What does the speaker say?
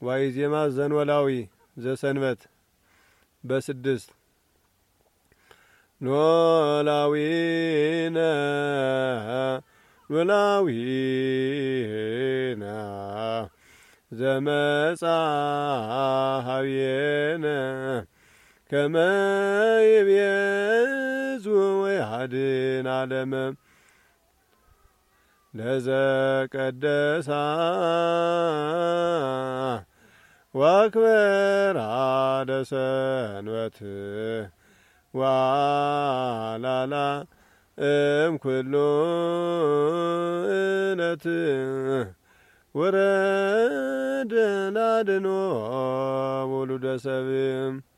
ዋይዜማ ዘንወላዊ ዘሰንበት በስድስት ኖላዊነ ኖላዊነ ዘመጻሃብየነ ከመ ይቤዙ ወያድን ዓለመ ለዘቀደሳ ወአክበራ ለሰንበት ወአላላ እምኩሉ ዕለት ወረደ ናድኖ ውሉደ ሰብእ